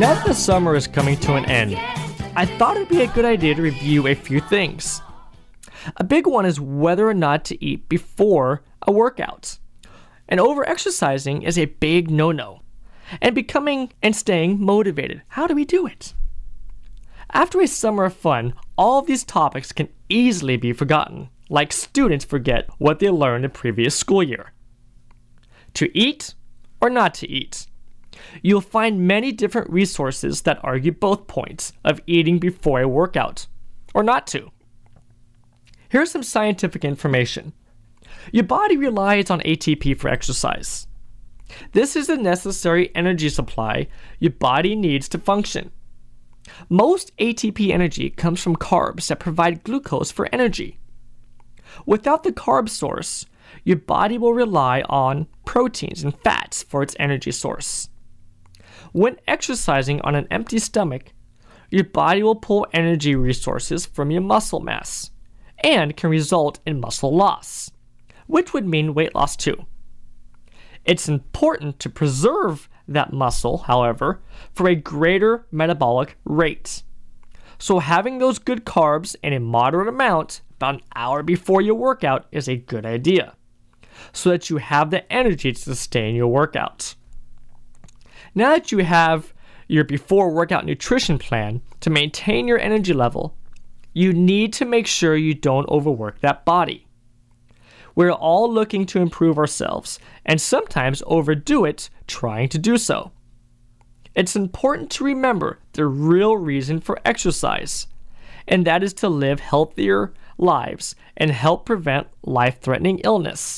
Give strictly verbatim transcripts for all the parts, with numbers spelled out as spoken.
Now that the summer is coming to an end, I thought it'd be a good idea to review a few things. A big one is whether or not to eat before a workout. And over-exercising is a big no-no. And becoming and staying motivated. How do we do it? After a summer of fun, all of these topics can easily be forgotten, like students forget what they learned the previous school year. To eat or not to eat? You'll find many different resources that argue both points of eating before a workout, or not to. Here's some scientific information. Your body relies on A T P for exercise. This is the necessary energy supply your body needs to function. Most A T P energy comes from carbs that provide glucose for energy. Without the carb source, your body will rely on proteins and fats for its energy source. When exercising on an empty stomach, your body will pull energy resources from your muscle mass and can result in muscle loss, which would mean weight loss too. It's important to preserve that muscle, however, for a greater metabolic rate. So having those good carbs in a moderate amount about an hour before your workout is a good idea, so that you have the energy to sustain your workout. Now that you have your before workout nutrition plan to maintain your energy level, you need to make sure you don't overwork that body. We're all looking to improve ourselves and sometimes overdo it trying to do so. It's important to remember the real reason for exercise, and that is to live healthier lives and help prevent life-threatening illness.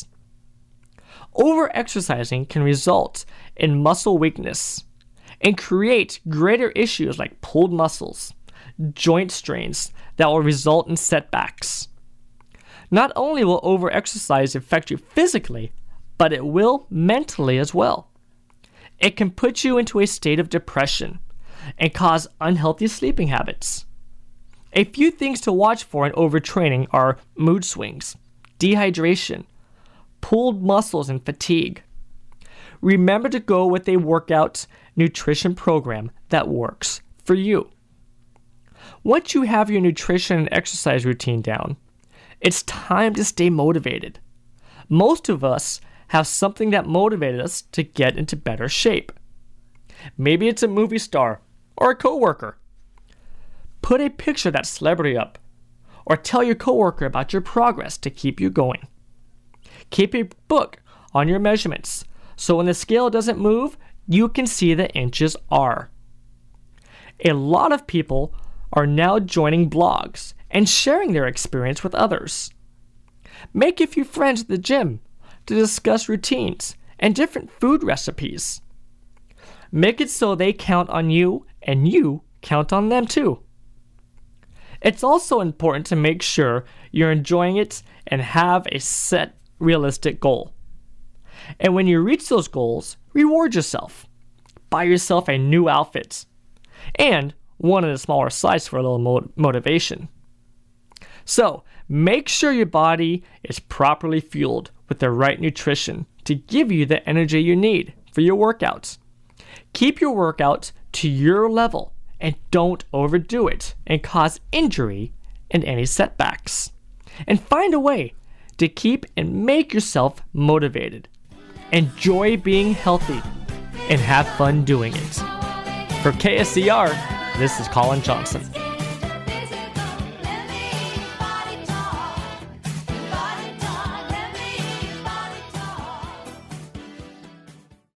Over-exercising can result in muscle weakness and create greater issues like pulled muscles, joint strains that will result in setbacks. Not only will over-exercise affect you physically, but it will mentally as well. It can put you into a state of depression and cause unhealthy sleeping habits. A few things to watch for in overtraining are mood swings, dehydration, pulled muscles, and fatigue. Remember to go with a workout nutrition program that works for you. Once you have your nutrition and exercise routine down, it's time to stay motivated. Most of us have something that motivated us to get into better shape. Maybe it's a movie star or a coworker. Put a picture of that celebrity up, or tell your coworker about your progress to keep you going. Keep a book on your measurements, so when the scale doesn't move, you can see the inches are. A lot of people are now joining blogs and sharing their experience with others. Make a few friends at the gym to discuss routines and different food recipes. Make it so they count on you and you count on them too. It's also important to make sure you're enjoying it and have a set realistic goal. And when you reach those goals, reward yourself. Buy yourself a new outfit and one in a smaller size for a little mo- motivation. So, make sure your body is properly fueled with the right nutrition to give you the energy you need for your workouts. Keep your workouts to your level and don't overdo it and cause injury and any setbacks. And find a way to keep and make yourself motivated. Enjoy being healthy and have fun doing it. For K S E R, this is Colin Johnson.